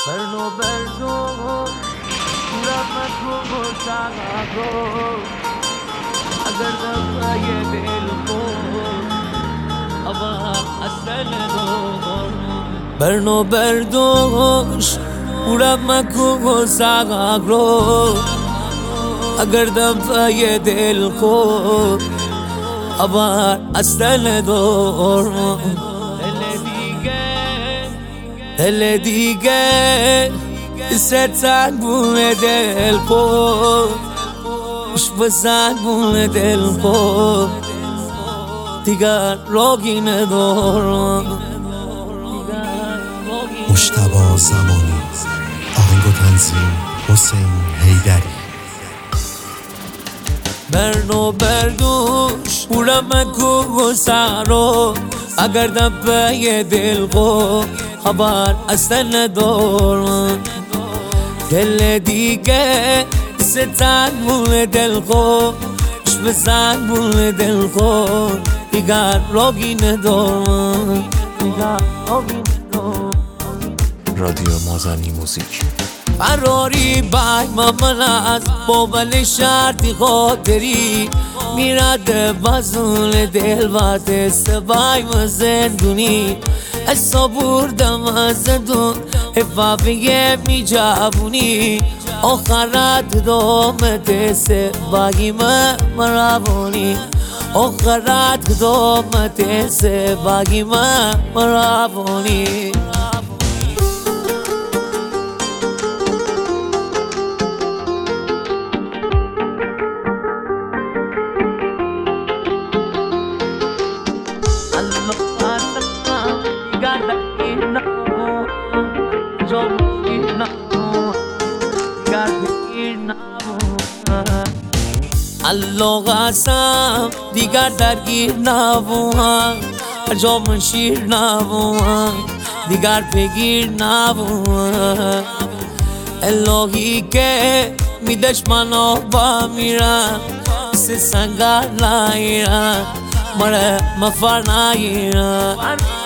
برنو رحمت و سعادو اگر دفعه دل خود اما اصل دور برنو بردوش رحمت و سعادو اگر دفعه دل خود اما اصل دور دل دیگه ستنگون دل خود بزنگون دل خود دیگر راگی ندارم. مجتبی زمانی، آهنگ و تنظیم حسین حیدری. برنو بردوش بورم کو سرو اگر دفعه دل خود خبر اصلا ندارم. دل دیگه ستنگون دل خود بزنگون دل خود دیگر راگی ندارم. رادیو مازنی موزیک. فراری بای من از بابل شرطی خاطری میرد بازون دل و دست بای زندونی اصا بردم از دون حفافیه می جوونی آخرت دامت سبایی مرابونی آخرت دامت سبایی مرابونی. الله قسم دیگر درگیر نبوم جام شیر نبوم دیگر بگیر نبوم. الهی که میدش منو با میرم سی سنگر نایرم مره مفر نایرم.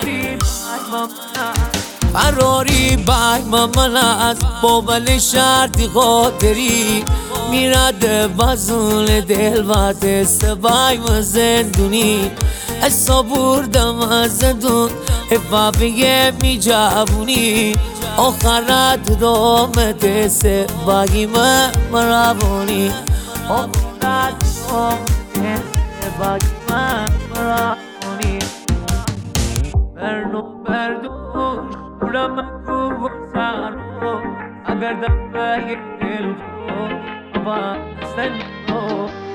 فراری بای من از بابل شرطی خاطری میرد بازون دل و دست بای زندونی اصا بردم از دون حفافیه می جوونی آخرت دامت سبایی مرابونی آخرت دامت سبایی مرابونی. برنو بردوش بورم کو سرو اگر دفعه دل خود و سنو